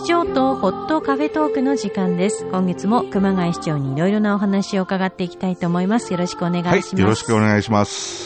長とホットカフェトークの時間です。今月も熊谷市長にいろいろなお話を伺っていきたいと思います。よろしくお願いします。 はい、よろしくお願いします。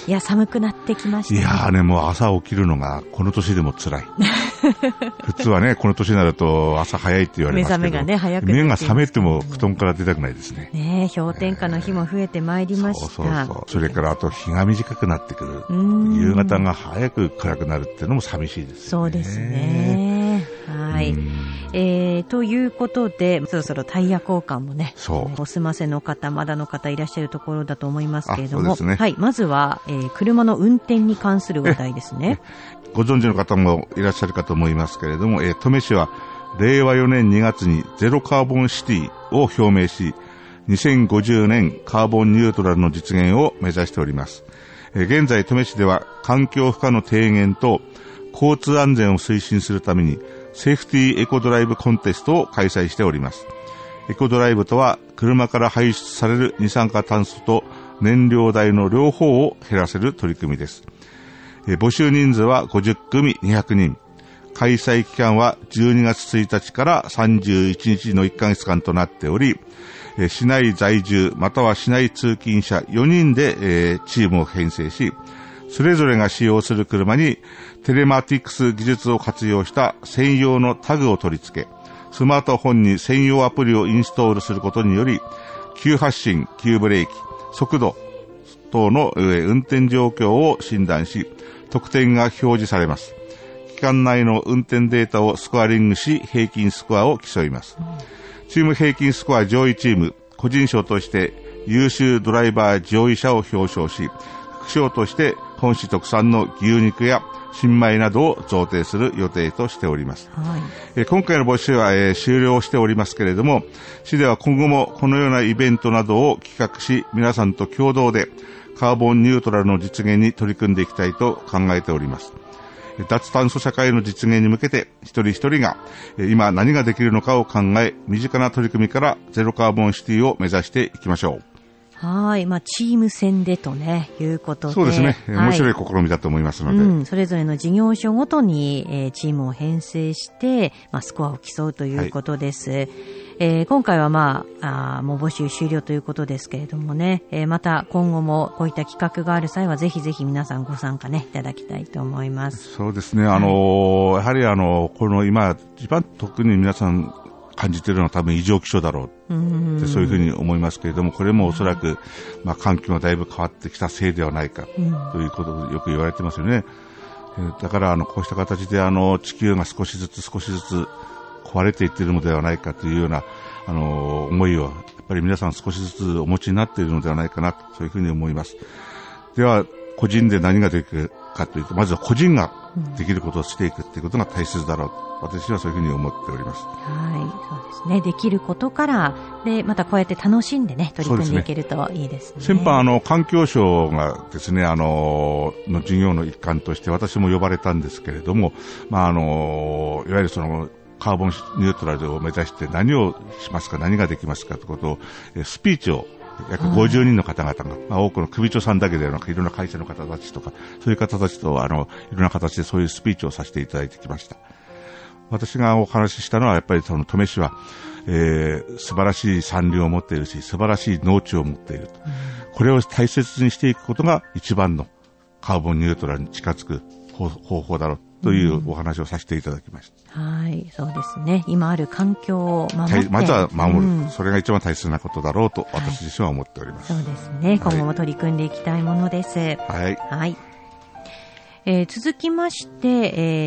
いや、寒くなってきましたね。 いやね、もう朝起きるのがこの年でも辛い。普通はね、この年になると朝早いって言われますけど、 目覚めがね、早くなって目が覚めても布団から出たくないですね。 ねえ、氷点下の日も増えてまいりました。 そう。それからあと日が短くなってくる。夕方が早く暗くなるっていうのも寂しいですよね。 そうですね。はい。ということで、そろそろタイヤ交換もね、お済ませの方、まだの方いらっしゃるところだと思いますけれども、 そうですね。 はい、まずは、車の運転に関する話題ですね。 ご存知の方もいらっしゃるかと思いますけれども、登米市は令和4年2月にゼロカーボンシティを表明し、2050年カーボンニュートラルの実現を目指しております。現在、登米市では環境負荷の低減と交通安全を推進するためにセーフティーエコドライブコンテストを開催しております。エコドライブとは車から排出される二酸化炭素と燃料代の両方を減らせる取り組みです。募集人数は50組200人。開催期間は12月1日から31日の1ヶ月間となっており、市内在住または市内通勤者4人でチームを編成し、それぞれが使用する車にテレマティクス技術を活用した専用のタグを取り付け、スマートフォンに専用アプリをインストールすることにより、急発進、急ブレーキ、速度等の運転状況を診断し、得点が表示されます。期間内の運転データをスコアリングし、平均スコアを競います。チーム平均スコア上位チーム、個人賞として優秀ドライバー上位者を表彰し、副賞として本市特産の牛肉や新米などを贈呈する予定としております。今回の募集は、終了しておりますけれども、市では今後もこのようなイベントなどを企画し、皆さんと共同でカーボンニュートラルの実現に取り組んでいきたいと考えております。脱炭素社会の実現に向けて一人一人が今何ができるのかを考え、身近な取り組みからゼロカーボンシティを目指していきましょう。 はい。チーム戦でとね、いうことで。 そうですね。面白い試みだと思いますので。 それぞれの事業所ごとに、チームを編成して、スコアを競うということです。今回はもう募集終了ということですけれどもね、また今後もこういった企画がある際はぜひぜひ皆さんご参加ね、いただきたいと思います。 そうですね。やはりこの今、一番特に皆さん、感じているのは多分異常気象だろうってそういうふうに思いますけれども、これもおそらく、環境がだいぶ変わってきたせいではないかということをよく言われてますよね。だからこうした形で地球が少しずつ壊れていっているのではないかというような思いをやっぱり皆さん少しずつお持ちになっているのではないかなとそういうふうに思います。では個人で何ができるかというと、まずは個人ができることをしていくということが大切だろうと私はそういうふうに思っております。 はい、そうですね。できることからでまたこうやって楽しんでね取り組んでいけるといいですね。 先般環境省がですねの授業の一環として私も呼ばれたんですけれども、いわゆるそのカーボンニュートラルを目指して何をしますか、何ができますかということをスピーチを約50人の方々が、多くの首長さんだけではなくいろんな会社の方たちとかそういう方たちといろんな形でそういうスピーチをさせていただいてきました。私がお話ししたのはやっぱりその登米市は、素晴らしい産業を持っているし素晴らしい農地を持っていると、これを大切にしていくことが一番のカーボンニュートラルに近づく方法だろうというお話をさせていただきました。 はい、そうですね。今ある環境を守ってまずは守る、それが一番大切なことだろうと私自身は思っております。 そうですね。今後も取り組んでいきたいものです。はい。続きまして、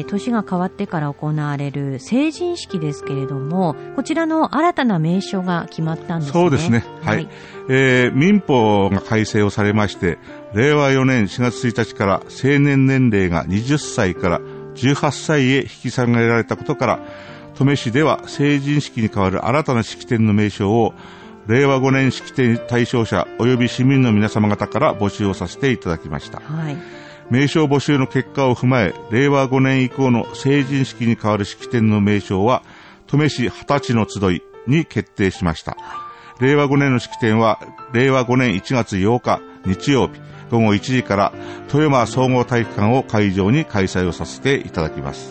年が変わってから行われる成人式ですけれども、こちらの新たな名称が決まったんですね。 そうですね。はい。民法が改正をされまして、令和4年4月1日から成年年齢が20歳から18歳へ引き下げられたことから、登米市では成人式に代わる新たな式典の名称を令和5年式典対象者及び市民の皆様方から募集をさせていただきました。はい。名称募集の結果を踏まえ、令和5年以降の成人式に代わる式典の名称は、登米市20歳の集いに決定しました。令和5年の式典は、令和5年1月8日日曜日午後1時から、富山総合体育館を会場に開催をさせていただきます。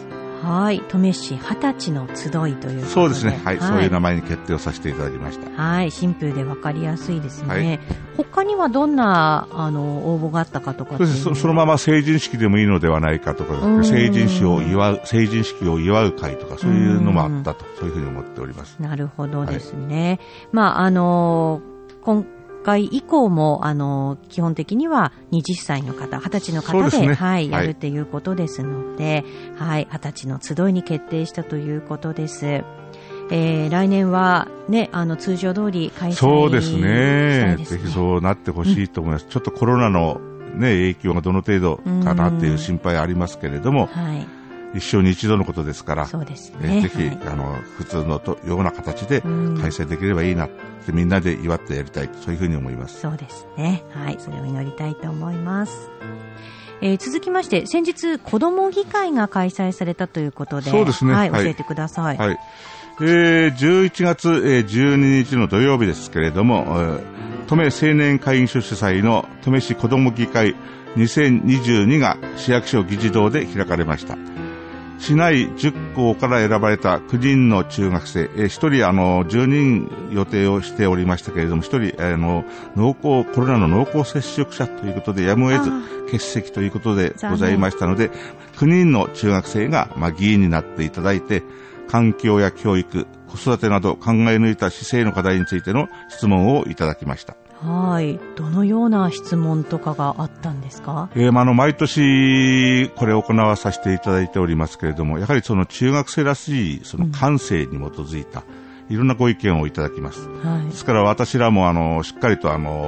はい。登米市20歳の集いということで。 そうですね。はい。そういう名前に決定をさせていただきました。 はい。シンプルで分かりやすいですね。 はい、 他にはどんな、応募があったかとかっていう。 そうです。そのまま成人式でもいいのではないかとか、成人式を祝う会とか、そういうのもあったと、そういうふうに思っております。 なるほどですね。はい、今回以降も、基本的には20歳の方、20歳の方で、ね、はい、やるということですので、はい、20歳の集いに決定したということです。来年はね、通常通り開催したいですね。 そうですね。ぜひそうなってほしいと思います。ちょっとコロナのね、影響がどの程度かなっていう心配ありますけれども、はい、一生に一度のことですから、 そうですね。 ぜひ、普通のような形で開催できればいいなってみんなで祝ってやりたい、そういうふうに思います。 そうですね。はい、それを祈りたいと思います。続きまして、先日子ども議会が開催されたということで、 そうですね。 はい、教えてください。 はい。11月12日の土曜日ですけれども、登米青年会議所主催の登米市子ども議会2022が市役所議事堂で開かれました。市内10校から選ばれた9人の中学生、1人10人予定をしておりましたけれども、1人コロナの濃厚接触者ということでやむを得ず欠席ということでございましたので、9人の中学生が議員になっていただいて、環境や教育、子育てなど考え抜いた市政の課題についての質問をいただきました。 はい。どのような質問とかがあったんですか？ 毎年これを行わさせていただいておりますけれども、やはりその中学生らしいその感性に基づいた、いろんなご意見をいただきます。はい、ですから私らもしっかりと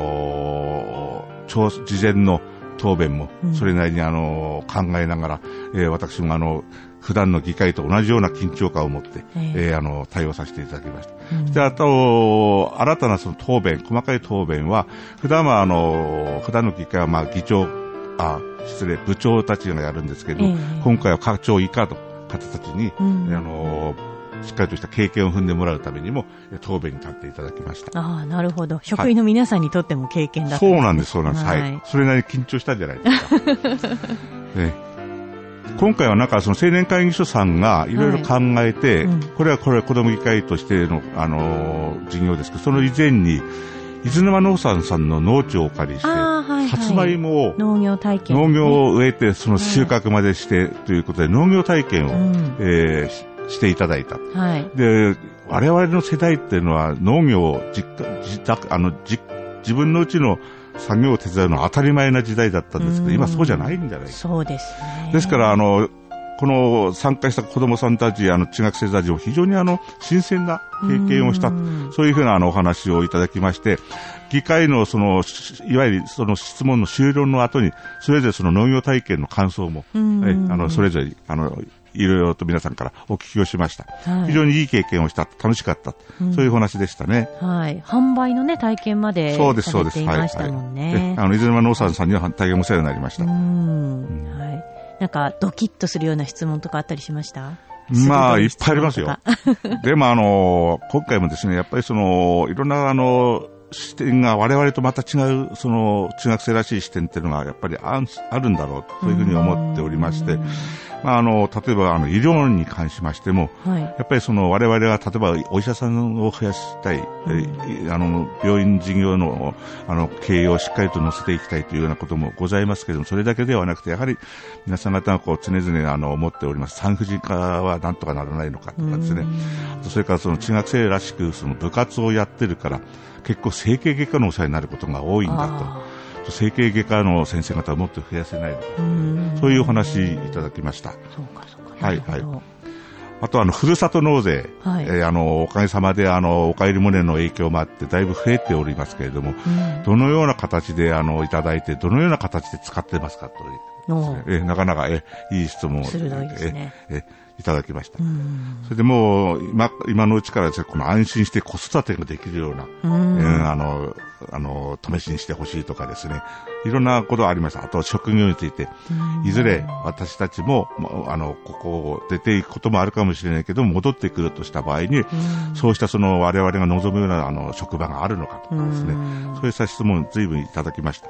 事前の答弁もそれなりに考えながら、私も普段の議会と同じような緊張感を持って、対応させていただきました。で、あと、新たなその答弁、細かい答弁は、普段の議会は部長たちがやるんですけど、今回は課長以下の方たちに、しっかりとした経験を踏んでもらうためにも、答弁に立っていただきました。 ああ、なるほど。職員の皆さんにとっても経験だったんですね。 そうなんです。はい。それなりに緊張したんじゃないですか。今回はその青年会議所さんがいろいろ考えて、これは子ども議会としての、事業ですけど、その以前に、伊豆沼農産さんの農地をお借りして、さつまいもを、農業を植えて、その収穫までして、ということで、農業体験を、していただいた。はい、で、我々の世代っていうのは農業を自分のうちの作業を手伝うのは当たり前な時代だったんですけど、今そうじゃないんじゃないか。 そうですね。 ですから、この参加した子供さんたち、中学生たちも非常に新鮮な経験をした、そういうふうなお話をいただきまして、議会のいわゆるその質問の終了の後に、それぞれその農業体験の感想も、それぞれ、いろいろと皆さんからお聞きをしました。はい、非常にいい経験をした、楽しかった、そういう話でしたね。 はい。販売のね、体験までされていましたもんね。 伊豆沼農産さんには大変お世話になりました。 はい。ドキッとするような質問とかあったりしました？ いっぱいありますよ。でも今回もですね、やっぱりいろんな視点が我々とまた違う、中学生らしい視点っていうのがやっぱりあるんだろうと、そういうふうに思っておりまして、例えば医療に関しましても、やっぱり我々は例えばお医者さんを増やしたい、病院事業の経営をしっかりと乗せていきたいというようなこともございますけれども、それだけではなくて、やはり皆さん方が常々思っております産婦人科はなんとかならないのかとかですね、それから中学生らしく部活をやってるから結構整形外科のお世話になることが多いんだと。整形外科の先生方はもっと増やせないのか、そういうお話いただきました。 そうか。 はい。あとふるさと納税、おかげさまでおかえりモネの影響もあってだいぶ増えておりますけれども、どのような形でいただいてどのような形で使ってますかという、なかなかいい質問を鋭いですね。 いただきました。それでもう今のうちからですね、この安心して子育てができるような、試しにしてほしいとかですね、いろんなことがありました。あと職業について、いずれ私たちもここを出ていくこともあるかもしれないけど戻ってくるとした場合に、そうした我々が望むような職場があるのかとかですね、そうした質問を随分いただきました。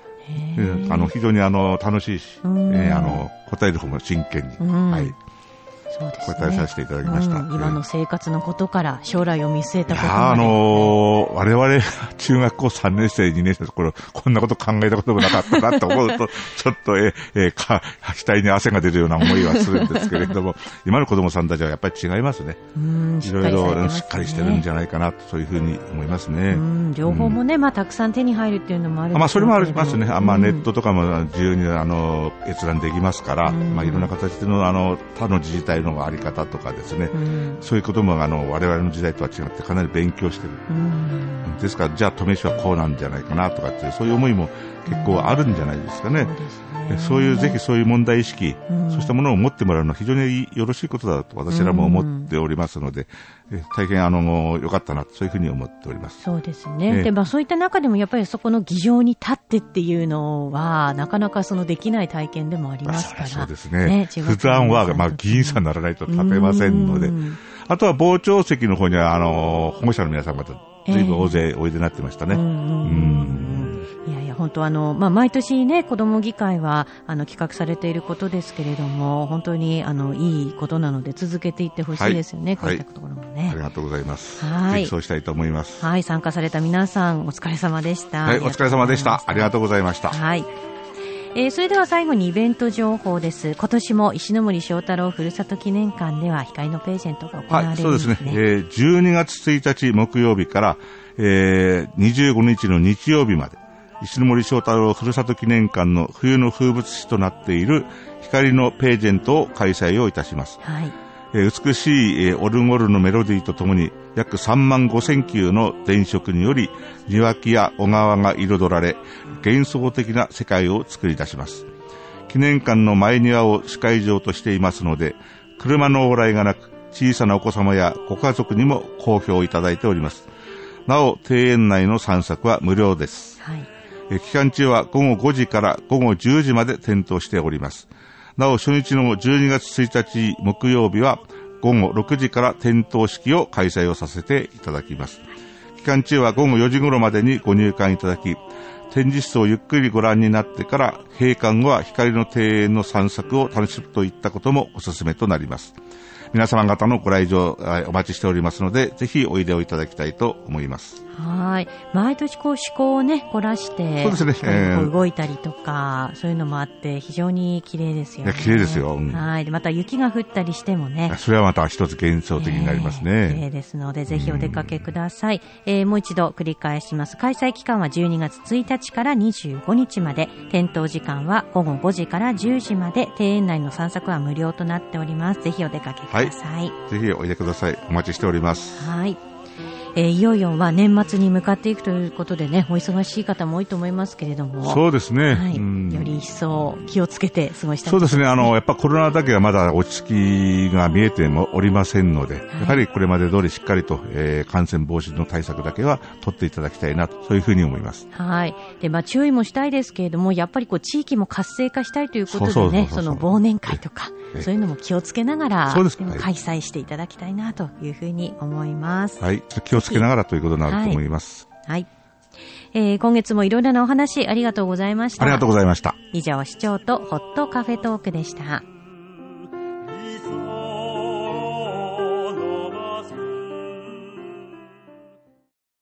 非常に楽しいし、答える方も真剣に。はい。 そうですね。 ご対させていただきました。 今の生活のことから将来を見据えたことまで。我々、中学校3年生、2年生の頃、こんなこと考えたこともなかったなと思うと、ちょっと、額に汗が出るような思いはするんですけれども、今の子供さんたちはやっぱり違いますね。いろいろしっかりしてるんじゃないかなと、そういうふうに思いますね。 両方もね、たくさん手に入るっていうのもあるんですけど。 それもありますね。ネットとかも自由に閲覧できますから、いろんな形での他の自治体のあり方とかですね、そういうことも我々の時代とは違ってかなり勉強してる。ですから、じゃあ登米市はこうなんじゃないかなとかっていう、そういう思いも結構あるんじゃないですかね。そういう、ぜひそういう問題意識、そうしたものを持ってもらうのは非常によろしいことだと私らも思っておりますので、大変良かったなと、そういうふうに思っております。 そうですね。で、そういった中でもやっぱりそこの議場に立ってっていうのは、なかなかできない体験でもありますから。 そうですね。普段は、議員さんにならないと立てませんので、あとは傍聴席の方には、保護者の皆さん方、随分大勢おいでになってましたね。いやいや、本当毎年ね、子ども議会は企画されていることですけれども、本当にいいことなので続けていってほしいですよね、こういったところもね。 ありがとうございます。ぜひそうしたいと思います。 参加された皆さん、お疲れ様でした。 お疲れ様でした。ありがとうございました。 それでは最後にイベント情報です。今年も石森章太郎ふるさと記念館では光のページェントが行われるんですね。 そうですね。12月1日木曜日から、25日の日曜日まで、石森章太郎ふるさと記念館の冬の風物詩となっている光のページェントを開催をいたします。美しいオルゴールのメロディーとともに約3万5000球の電飾により庭木や小川が彩られ、幻想的な世界を作り出します。記念館の前庭を主会場としていますので、車の往来がなく、小さなお子様やご家族にも好評いただいております。なお、庭園内の散策は無料です。期間中は午後5時から午後10時まで点灯しております。なお、初日の12月1日木曜日は午後6時から点灯式を開催をさせていただきます。期間中は午後4時頃までにご入館いただき、展示室をゆっくりご覧になってから閉館後は光の庭園の散策を楽しむといったこともおすすめとなります。皆様方のご来場お待ちしておりますので、ぜひおいでをいただきたいと思います。 毎年趣向をね凝らして、そうですね、動いたりとかそういうのもあって非常に綺麗ですよね。 綺麗ですよ。 でまた雪が降ったりしてもね、 それはまた一つ幻想的になりますね。 綺麗ですのでぜひお出かけください。もう一度繰り返します。開催期間は12月1日から25日まで、点灯時間は午後5時から10時まで、庭園内の散策は無料となっております。ぜひお出かけください。 ぜひおいでください。お待ちしております。 いよいよは年末に向かっていくということでね、お忙しい方も多いと思いますけれども、 そうですね、 より一層気をつけて過ごしたい。 そうですね、やっぱコロナだけはまだ落ち着きが見えてもおりませんので、やはりこれまで通りしっかりと、感染防止の対策だけは取っていただきたいなと、そういうふうに思います。 で注意もしたいですけれども、やっぱり地域も活性化したいということでね、その忘年会とかそういうのも気をつけながら開催していただきたいなというふうに思います。 気をつけながらということになると思います。 今月もいろいろなお話ありがとうございました。 ありがとうございました。 以上、市長とホットカフェトークでした。